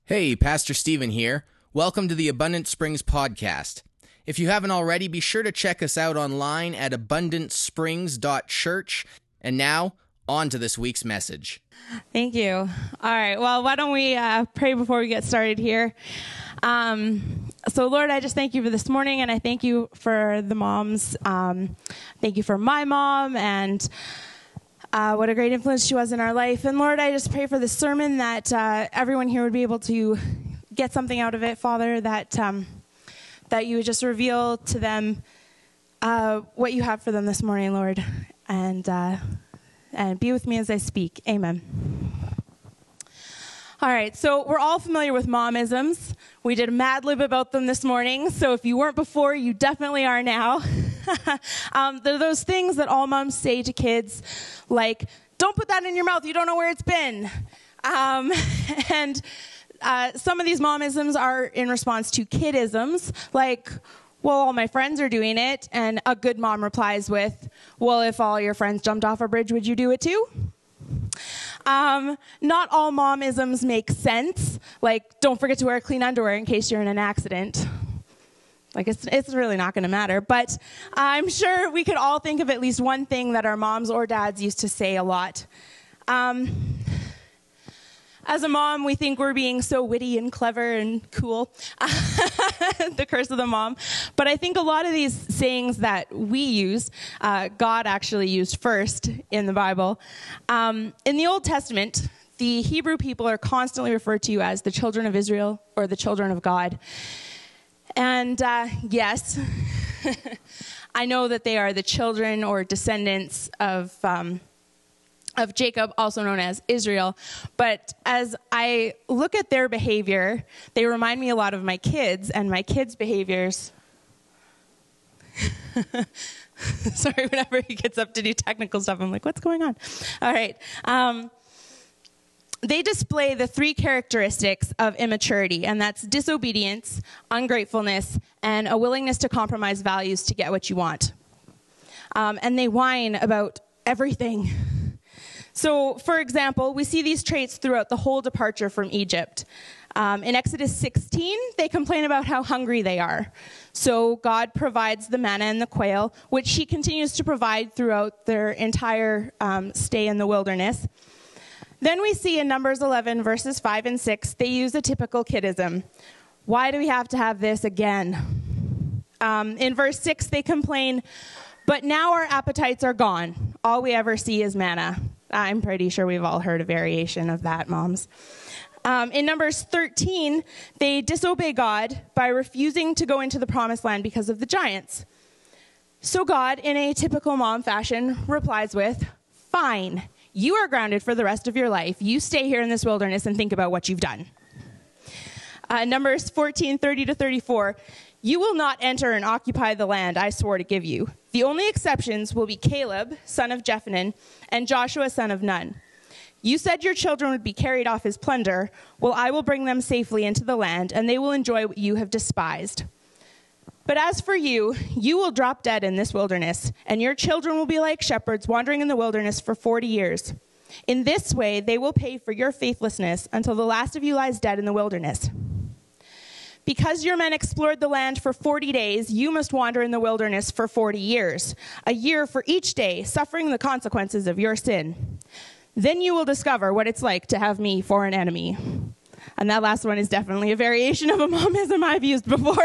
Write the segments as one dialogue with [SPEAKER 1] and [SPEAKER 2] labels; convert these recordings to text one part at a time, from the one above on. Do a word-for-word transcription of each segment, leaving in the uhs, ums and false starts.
[SPEAKER 1] Hey, Pastor Stephen here. Welcome to the Abundant Springs podcast. If you haven't already, be sure to check us out online at abundant springs dot church. And now, on to this week's message.
[SPEAKER 2] Thank you. All right. Well, why don't we uh, pray before we get started here? Um, so, Lord, I just thank you for this morning, and I thank you for the moms. Um, thank you for my mom, and uh, what a great influence she was in our life. And, Lord, I just pray for this sermon that uh, everyone here would be able to get something out of it, Father, that um, that you would just reveal to them uh, what you have for them this morning, Lord, and uh, and be with me as I speak. Amen. All right, so we're all familiar with momisms. We did a Mad Lib about them this morning, so if you weren't before, you definitely are now. um, they're those things that all moms say to kids, like, don't put that in your mouth, you don't know where it's been. Um, and uh, some of these momisms are in response to kidisms, like, well, all my friends are doing it, and a good mom replies with, well, if all your friends jumped off a bridge, would you do it too? Um, not all momisms make sense. Like, don't forget to wear clean underwear in case you're in an accident. Like, it's it's really not going to matter. But I'm sure we could all think of at least one thing that our moms or dads used to say a lot. Um, as a mom, we think we're being so witty and clever and cool. The curse of the mom. But I think a lot of these sayings that we use, uh, God actually used first in the Bible. Um, in the Old Testament, the Hebrew people are constantly referred to as the children of Israel or the children of God. And uh, yes, I know that they are the children or descendants of um, of Jacob, also known as Israel. But as I look at their behavior, they remind me a lot of my kids and my kids' behaviors. Sorry, whenever he gets up to do technical stuff, I'm like, what's going on? All right. Um, they display the three characteristics of immaturity, and that's disobedience, ungratefulness, and a willingness to compromise values to get what you want. Um, and they whine about everything. So, for example, we see these traits throughout the whole departure from Egypt. Um, in Exodus sixteen, they complain about how hungry they are. So God provides the manna and the quail, which he continues to provide throughout their entire um, stay in the wilderness. Then we see in Numbers eleven, verses five and six, they use a typical kidism. Why do we have to have this again? Um, in verse six, they complain, but now our appetites are gone. All we ever see is manna. I'm pretty sure we've all heard a variation of that, moms. Um, in Numbers thirteen, they disobey God by refusing to go into the promised land because of the giants. So God, in a typical mom fashion, replies with, fine, you are grounded for the rest of your life. You stay here in this wilderness and think about what you've done. Uh, Numbers fourteen, thirty to thirty-four, you will not enter and occupy the land I swore to give you. The only exceptions will be Caleb, son of Jephunneh, and Joshua, son of Nun. You said your children would be carried off as plunder. Well, I will bring them safely into the land, and they will enjoy what you have despised. But as for you, you will drop dead in this wilderness, and your children will be like shepherds wandering in the wilderness for forty years. In this way, they will pay for your faithlessness until the last of you lies dead in the wilderness. Because your men explored the land for forty days, you must wander in the wilderness for forty years, a year for each day, suffering the consequences of your sin. Then you will discover what it's like to have me for an enemy. And that last one is definitely a variation of a momism I've used before.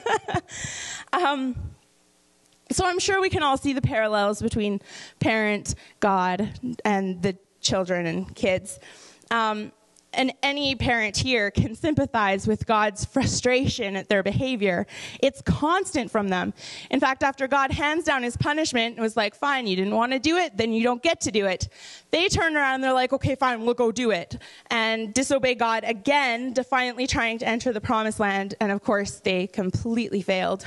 [SPEAKER 2] um, so I'm sure we can all see the parallels between parent, God, and the children and kids. Um, And any parent here can sympathize with God's frustration at their behavior. It's constant from them. In fact, after God hands down his punishment, it was like, fine, you didn't want to do it, then you don't get to do it. They turn around and they're like, okay, fine, we'll go do it. And disobey God again, defiantly trying to enter the promised land. And of course, they completely failed.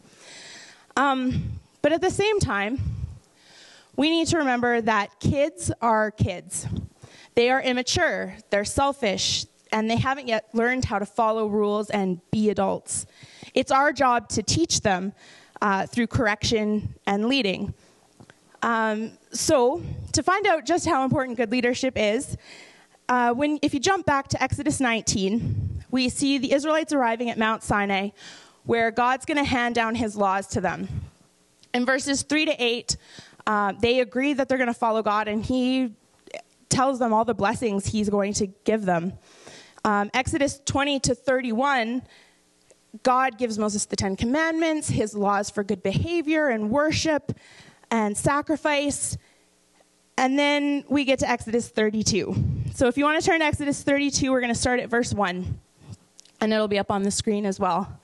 [SPEAKER 2] Um, but at the same time, we need to remember that kids are kids. They are immature, they're selfish, and they haven't yet learned how to follow rules and be adults. It's our job to teach them uh, through correction and leading. Um, so, to find out just how important good leadership is, uh, when if you jump back to Exodus nineteen, we see the Israelites arriving at Mount Sinai, where God's going to hand down his laws to them. In verses three to eight, uh, they agree that they're going to follow God, and he tells them all the blessings he's going to give them. Um, Exodus twenty to thirty-one, God gives Moses the Ten Commandments, his laws for good behavior and worship and sacrifice. And then we get to Exodus thirty-two. So if you want to turn to Exodus thirty-two, we're going to start at verse one. And it'll be up on the screen as well.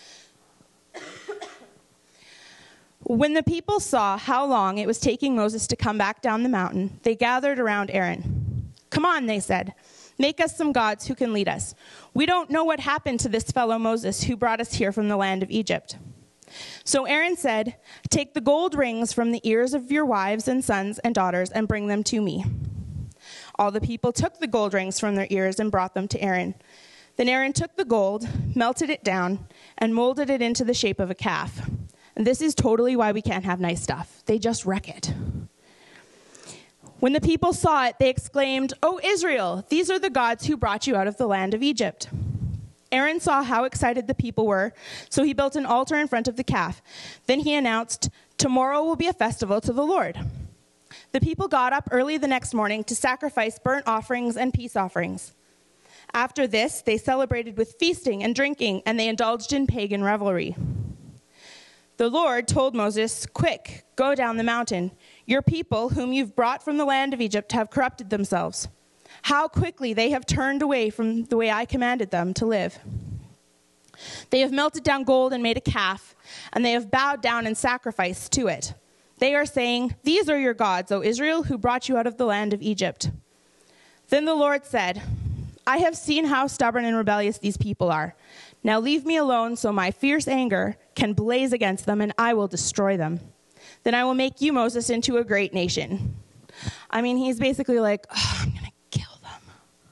[SPEAKER 2] When the people saw how long it was taking Moses to come back down the mountain, they gathered around Aaron. "Come on," they said. "Make us some gods who can lead us. We don't know what happened to this fellow Moses who brought us here from the land of Egypt." So Aaron said, "Take the gold rings from the ears of your wives and sons and daughters and bring them to me." All the people took the gold rings from their ears and brought them to Aaron. Then Aaron took the gold, melted it down, and molded it into the shape of a calf. And this is totally why we can't have nice stuff. They just wreck it. When the people saw it, they exclaimed, "O Israel, these are the gods who brought you out of the land of Egypt." Aaron saw how excited the people were, so he built an altar in front of the calf. Then he announced, "Tomorrow will be a festival to the Lord." The people got up early the next morning to sacrifice burnt offerings and peace offerings. After this, they celebrated with feasting and drinking, and they indulged in pagan revelry. The Lord told Moses, "Quick, go down the mountain. Your people, whom you've brought from the land of Egypt, have corrupted themselves. How quickly they have turned away from the way I commanded them to live. They have melted down gold and made a calf, and they have bowed down and sacrificed to it. They are saying, 'These are your gods, O Israel, who brought you out of the land of Egypt.'" Then the Lord said, "I have seen how stubborn and rebellious these people are. Now leave me alone so my fierce anger can blaze against them, and I will destroy them. Then I will make you, Moses, into a great nation." I mean, he's basically like, oh, I'm going to kill them.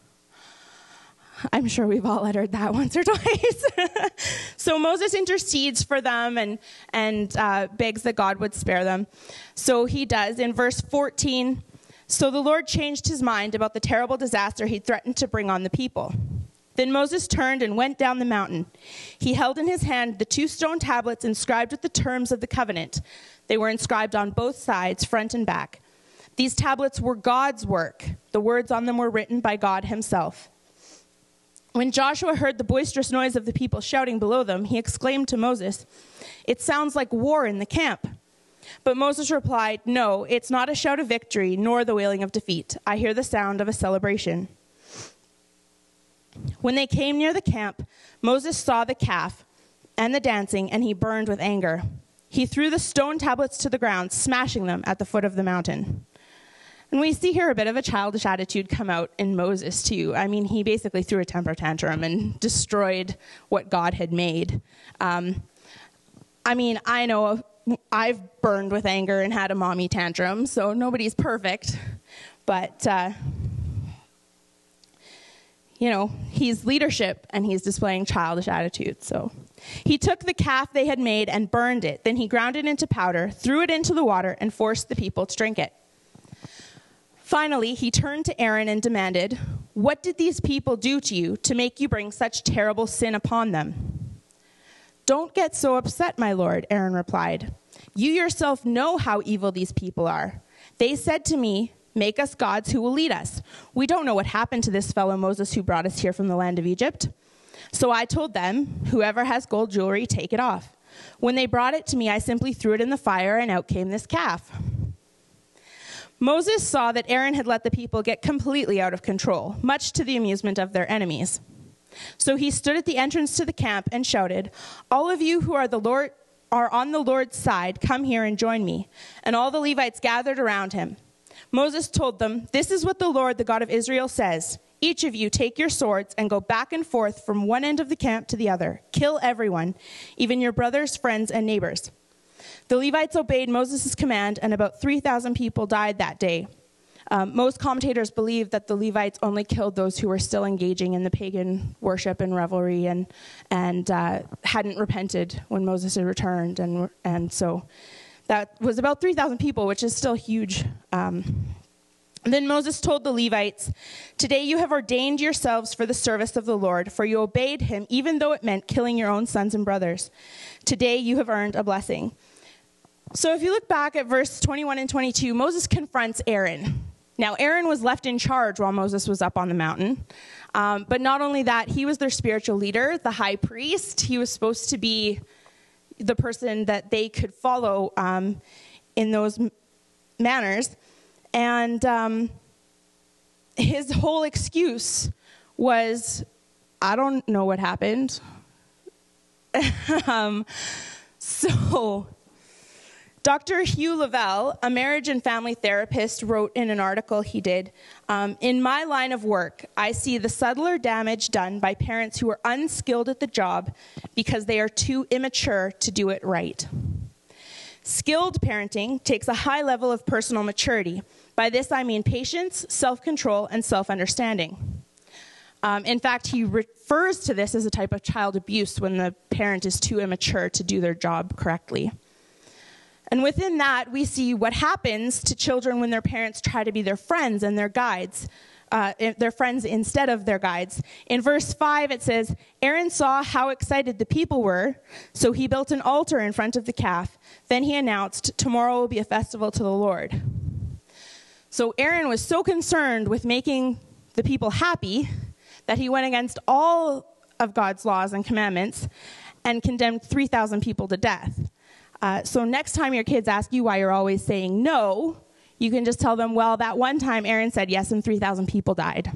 [SPEAKER 2] I'm sure we've all uttered that once or twice. So Moses intercedes for them and, and uh, begs that God would spare them. So he does. In verse fourteen, so the Lord changed his mind about the terrible disaster he threatened to bring on the people. Then Moses turned and went down the mountain. He held in his hand the two stone tablets inscribed with the terms of the covenant. They were inscribed on both sides, front and back. These tablets were God's work. The words on them were written by God himself. When Joshua heard the boisterous noise of the people shouting below them, he exclaimed to Moses, "It sounds like war in the camp." But Moses replied, "No, it's not a shout of victory, nor the wailing of defeat. I hear the sound of a celebration." When they came near the camp, Moses saw the calf and the dancing, and he burned with anger. He threw the stone tablets to the ground, smashing them at the foot of the mountain. And we see here a bit of a childish attitude come out in Moses, too. I mean, he basically threw a temper tantrum and destroyed what God had made. Um, I mean, I know I've burned with anger and had a mommy tantrum, so nobody's perfect. But... Uh, You know, he's leadership, and he's displaying childish attitudes. So he took the calf they had made and burned it. Then he ground it into powder, threw it into the water, and forced the people to drink it. Finally, he turned to Aaron and demanded, "What did these people do to you to make you bring such terrible sin upon them?" "Don't get so upset, my lord," Aaron replied. "You yourself know how evil these people are. They said to me, 'Make us gods who will lead us.' We don't know what happened to this fellow Moses who brought us here from the land of Egypt. So I told them, 'Whoever has gold jewelry, take it off.' When they brought it to me, I simply threw it in the fire, and out came this calf." Moses saw that Aaron had let the people get completely out of control, much to the amusement of their enemies. So he stood at the entrance to the camp and shouted, "All of you who are the Lord are on the Lord's side, come here and join me." And all the Levites gathered around him. Moses told them, "This is what the Lord, the God of Israel, says. Each of you take your swords and go back and forth from one end of the camp to the other. Kill everyone, even your brothers, friends, and neighbors." The Levites obeyed Moses' command, and about three thousand people died that day. Um, most commentators believe that the Levites only killed those who were still engaging in the pagan worship and revelry and and uh, hadn't repented when Moses had returned. And, and so that was about three thousand people, which is still huge. Um, Then Moses told the Levites, "Today you have ordained yourselves for the service of the Lord, for you obeyed him, even though it meant killing your own sons and brothers. Today you have earned a blessing." So if you look back at verse twenty-one and twenty-two, Moses confronts Aaron. Now, Aaron was left in charge while Moses was up on the mountain. Um, but not only that, he was their spiritual leader, the high priest. He was supposed to be the person that they could follow um, in those m- manners. And um, his whole excuse was, "I don't know what happened." um, so Doctor Hugh Lavelle, a marriage and family therapist, wrote in an article he did, um, "In my line of work, I see the subtler damage done by parents who are unskilled at the job because they are too immature to do it right. Skilled parenting takes a high level of personal maturity. By this, I mean patience, self-control, and self-understanding." Um, in fact, he refers to this as a type of child abuse when the parent is too immature to do their job correctly. And within that, we see what happens to children when their parents try to be their friends and their guides, uh, their friends instead of their guides. In verse five, it says, "Aaron saw how excited the people were, so he built an altar in front of the calf. Then he announced, 'Tomorrow will be a festival to the Lord.'" So Aaron was so concerned with making the people happy that he went against all of God's laws and commandments and condemned three thousand people to death. Uh, so next time your kids ask you why you're always saying no, you can just tell them, "Well, that one time Aaron said yes and three thousand people died."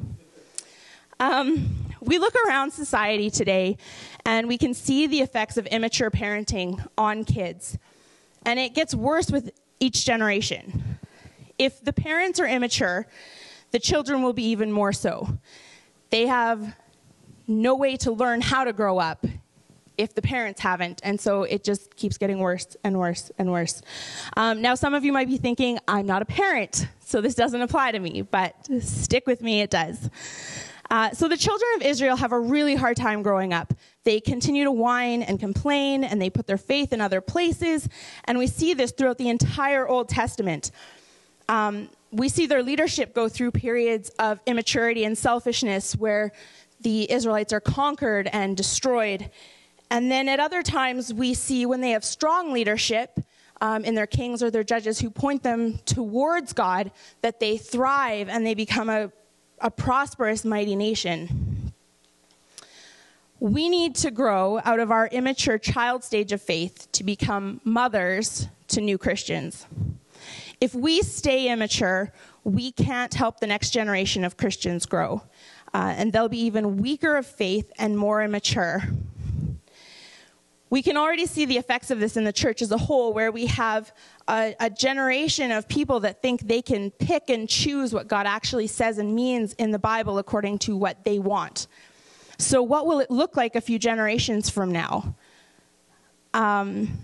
[SPEAKER 2] Um, we look around society today and we can see the effects of immature parenting on kids. And it gets worse with each generation. If the parents are immature, the children will be even more so. They have no way to learn how to grow up if the parents haven't, and so it just keeps getting worse and worse and worse. Um, now, some of you might be thinking, "I'm not a parent, so this doesn't apply to me," but stick with me, it does. Uh, so the children of Israel have a really hard time growing up. They continue to whine and complain, and they put their faith in other places, and we see this throughout the entire Old Testament. Um, we see their leadership go through periods of immaturity and selfishness where the Israelites are conquered and destroyed. And then at other times, we see when they have strong leadership um, in their kings or their judges who point them towards God, that they thrive and they become a, a prosperous, mighty nation. We need to grow out of our immature child stage of faith to become mothers to new Christians. If we stay immature, we can't help the next generation of Christians grow. Uh, and they'll be even weaker of faith and more immature. We can already see the effects of this in the church as a whole, where we have a, a generation of people that think they can pick and choose what God actually says and means in the Bible according to what they want. So what will it look like a few generations from now? Um,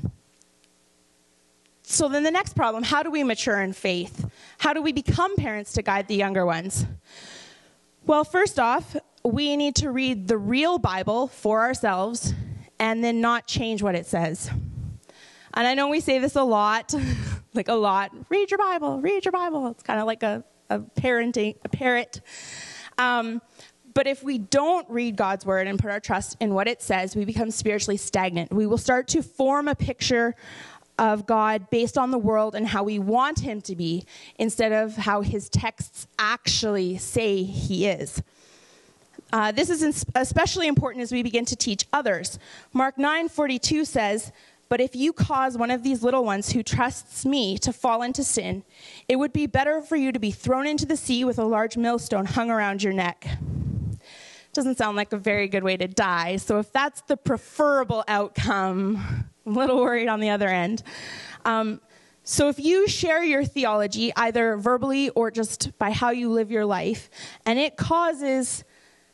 [SPEAKER 2] so then the next problem, how do we mature in faith? How do we become parents to guide the younger ones? Well, first off, we need to read the real Bible for ourselves and then not change what it says. And I know we say this a lot, like a lot. Read your Bible, read your Bible. It's kind of like a, a parenting, a parrot. Um, but if we don't read God's word and put our trust in what it says, we become spiritually stagnant. We will start to form a picture of God based on the world and how we want him to be, instead of how his texts actually say he is. Uh, this is especially important as we begin to teach others. Mark nine forty-two says, "But if you cause one of these little ones who trusts me to fall into sin, it would be better for you to be thrown into the sea with a large millstone hung around your neck." Doesn't sound like a very good way to die. So if that's the preferable outcome, I'm a little worried on the other end. Um, so if you share your theology, either verbally or just by how you live your life, and it causes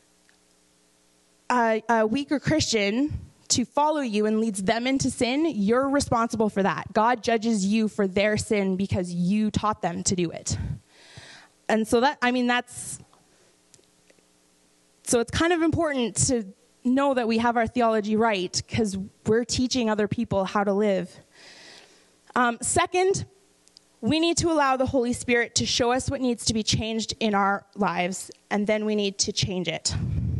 [SPEAKER 2] A, a weaker Christian to follow you and leads them into sin, you're responsible for that. God judges you for their sin because you taught them to do it. And so that, I mean, that's, so it's kind of important to know that we have our theology right, because we're teaching other people how to live. Um, second, we need to allow the Holy Spirit to show us what needs to be changed in our lives, and then we need to change it.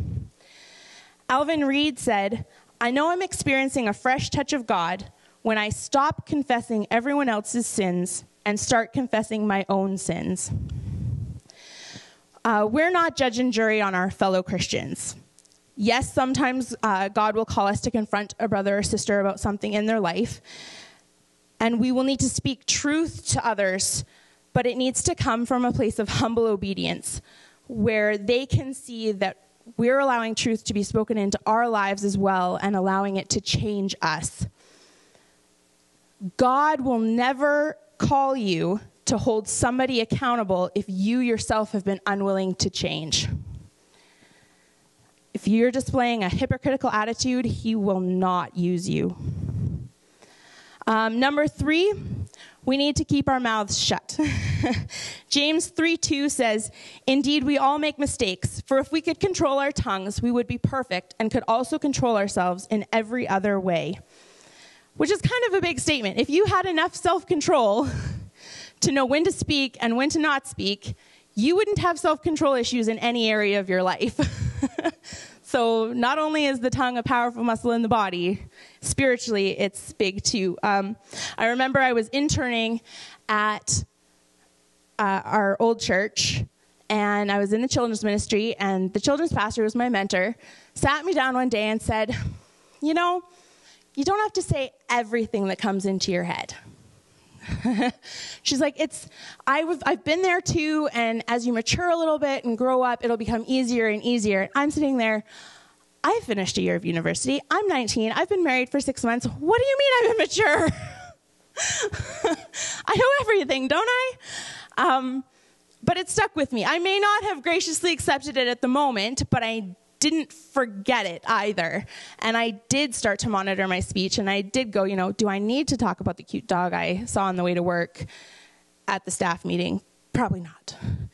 [SPEAKER 2] Alvin Reed said, "I know I'm experiencing a fresh touch of God when I stop confessing everyone else's sins and start confessing my own sins." Uh, we're not judge and jury on our fellow Christians. Yes, sometimes uh, God will call us to confront a brother or sister about something in their life, and we will need to speak truth to others, but it needs to come from a place of humble obedience, where they can see that we're allowing truth to be spoken into our lives as well and allowing it to change us. God will never call you to hold somebody accountable if you yourself have been unwilling to change. If you're displaying a hypocritical attitude, he will not use you. Um, number three, we need to keep our mouths shut. James three two says, "Indeed, we all make mistakes, for if we could control our tongues, we would be perfect and could also control ourselves in every other way." Which is kind of a big statement. If you had enough self-control to know when to speak and when to not speak, you wouldn't have self-control issues in any area of your life. So not only is the tongue a powerful muscle in the body, spiritually it's big too. Um, I remember I was interning at uh, our old church, and I was in the children's ministry, and the children's pastor, who was my mentor, sat me down one day and said, "You know, you don't have to say everything that comes into your head." She's like, it's, I've, I've been there too, and as you mature a little bit and grow up, it'll become easier and easier. And I'm sitting there, I finished a year of university, I'm nineteen, I've been married for six months, what do you mean I'm immature? I know everything, don't I? Um, but it stuck with me. I may not have graciously accepted it at the moment, but I didn't forget it either. And I did start to monitor my speech, and I did go, you know, do I need to talk about the cute dog I saw on the way to work at the staff meeting? Probably not.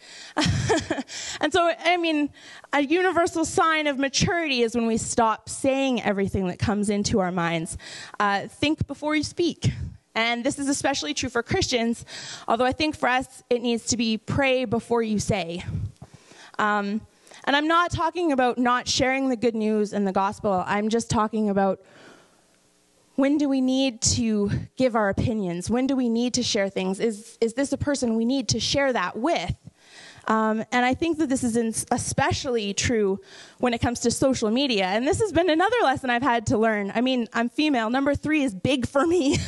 [SPEAKER 2] And so, I mean, a universal sign of maturity is when we stop saying everything that comes into our minds. Uh, think before you speak. And this is especially true for Christians, although I think for us, it needs to be pray before you say. Um, And I'm not talking about not sharing the good news and the gospel. I'm just talking about, when do we need to give our opinions? When do we need to share things? Is, is this a person we need to share that with? Um, and I think that this is especially true when it comes to social media. And this has been another lesson I've had to learn. I mean, I'm female. Number three is big for me.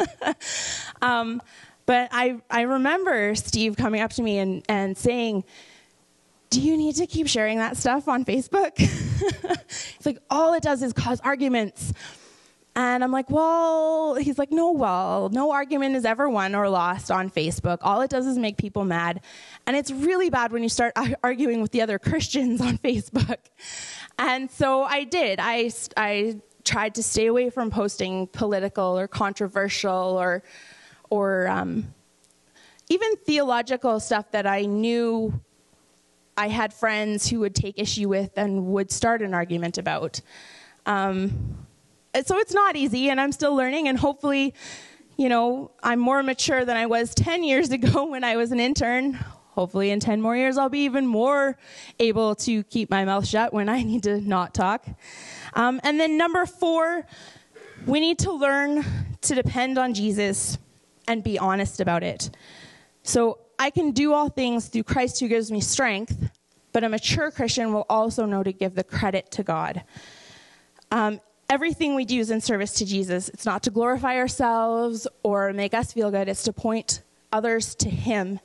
[SPEAKER 2] um, but I, I remember Steve coming up to me and, and saying, "Do you need to keep sharing that stuff on Facebook?" It's like, all it does is cause arguments. And I'm like, well, he's like, no, well, no argument is ever won or lost on Facebook. All it does is make people mad. And it's really bad when you start arguing with the other Christians on Facebook. And so I did. I, I tried to stay away from posting political or controversial or, or um, even theological stuff that I knew I had friends who would take issue with and would start an argument about. Um, so it's not easy, and I'm still learning, and hopefully, you know, I'm more mature than I was ten years ago when I was an intern. Hopefully in ten more years, I'll be even more able to keep my mouth shut when I need to not talk. Um, and then number four, we need to learn to depend on Jesus and be honest about it. So I can do all things through Christ who gives me strength, but a mature Christian will also know to give the credit to God. Um, everything we do is in service to Jesus. It's not to glorify ourselves or make us feel good. It's to point others to him.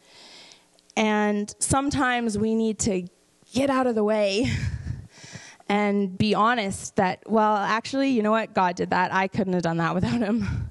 [SPEAKER 2] And sometimes we need to get out of the way and be honest that, well, actually, you know what? God did that. I couldn't have done that without him.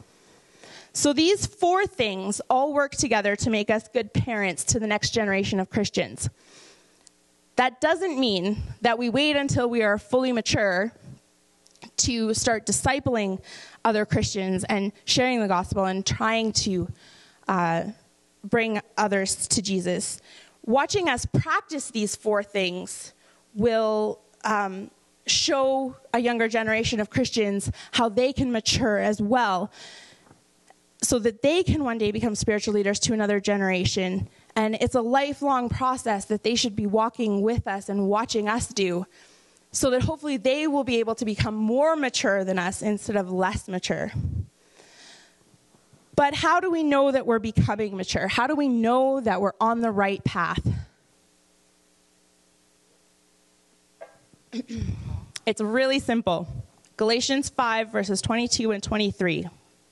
[SPEAKER 2] So these four things all work together to make us good parents to the next generation of Christians. That doesn't mean that we wait until we are fully mature to start discipling other Christians and sharing the gospel and trying to uh, bring others to Jesus. Watching us practice these four things will um, show a younger generation of Christians how they can mature as well. so that they can one day become spiritual leaders to another generation. And it's a lifelong process that they should be walking with us and watching us do, so that hopefully they will be able to become more mature than us instead of less mature. But how do we know that we're becoming mature? How do we know that we're on the right path? It's really simple. Galatians five, verses twenty-two and twenty-three.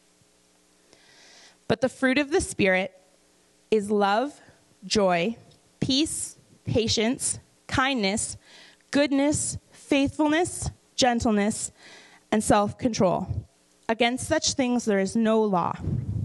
[SPEAKER 2] But the fruit of the Spirit is love, joy, peace, patience, kindness, goodness, faithfulness, gentleness, and self-control. Against such things there is no law.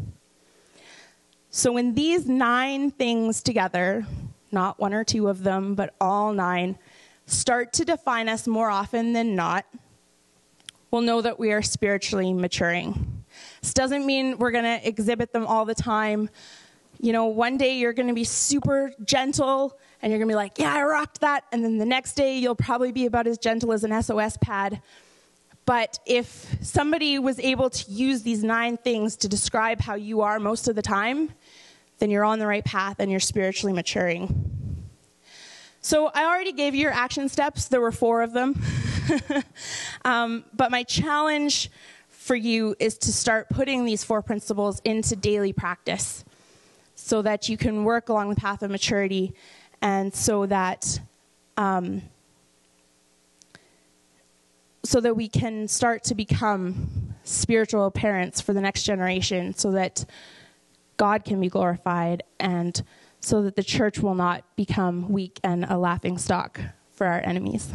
[SPEAKER 2] So when these nine things together, not one or two of them, but all nine, start to define us more often than not, we'll know that we are spiritually maturing. This doesn't mean we're going to exhibit them all the time. You know, one day you're going to be super gentle, and you're going to be like, yeah, I rocked that. And then the next day you'll probably be about as gentle as an S O S pad. But if somebody was able to use these nine things to describe how you are most of the time, then you're on the right path and you're spiritually maturing. So I already gave you your action steps. There were four of them. um, but my challenge for you is to start putting these four principles into daily practice so that you can work along the path of maturity, and so that um, so that we can start to become spiritual parents for the next generation, so that God can be glorified, and so that the church will not become weak and a laughing stock for our enemies.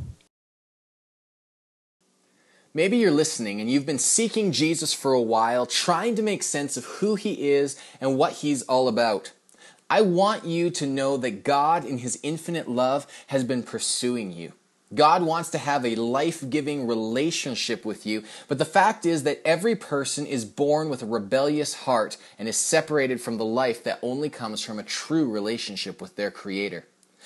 [SPEAKER 1] Maybe you're listening and you've been seeking Jesus for a while, trying to make sense of who he is and what he's all about. I want you to know that God, in his infinite love, has been pursuing you. God wants to have a life-giving relationship with you, but the fact is that every person is born with a rebellious heart and is separated from the life that only comes from a true relationship with their Creator.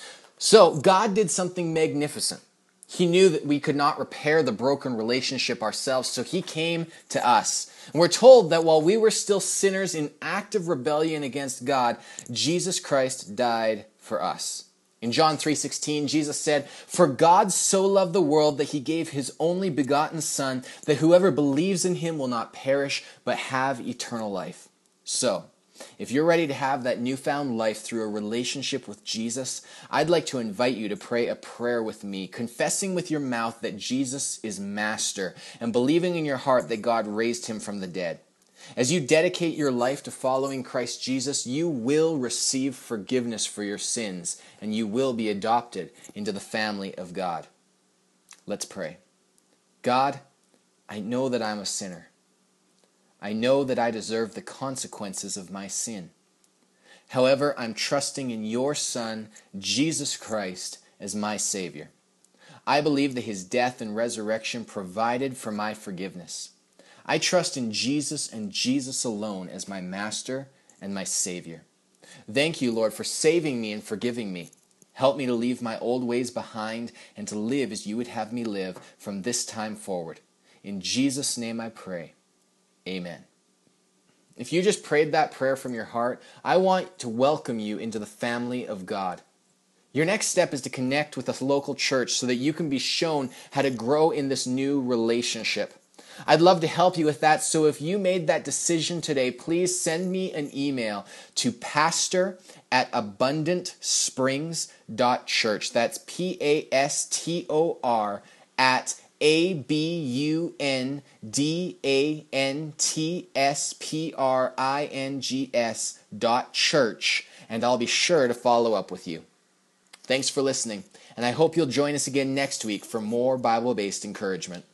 [SPEAKER 1] So God did something magnificent. He knew that we could not repair the broken relationship ourselves, so he came to us. And we're told that while we were still sinners in active rebellion against God, Jesus Christ died for us. In John three sixteen, Jesus said, "For God so loved the world that he gave his only begotten Son, that whoever believes in him will not perish, but have eternal life." So, if you're ready to have that newfound life through a relationship with Jesus, I'd like to invite you to pray a prayer with me, confessing with your mouth that Jesus is Master and believing in your heart that God raised him from the dead. As you dedicate your life to following Christ Jesus, you will receive forgiveness for your sins, and you will be adopted into the family of God. Let's pray. God, I know that I'm a sinner. I know that I deserve the consequences of my sin. However, I'm trusting in your Son, Jesus Christ, as my Savior. I believe that his death and resurrection provided for my forgiveness. I trust in Jesus and Jesus alone as my Master and my Savior. Thank you, Lord, for saving me and forgiving me. Help me to leave my old ways behind and to live as you would have me live from this time forward. In Jesus' name I pray. Amen. If you just prayed that prayer from your heart, I want to welcome you into the family of God. Your next step is to connect with a local church so that you can be shown how to grow in this new relationship. I'd love to help you with that, so if you made that decision today, please send me an email to pastor at abundant springs dot church. That's P A S T O R at A B U N D A N T S P R I N G S dot church, and I'll be sure to follow up with you. Thanks for listening, and I hope you'll join us again next week for more Bible-based encouragement.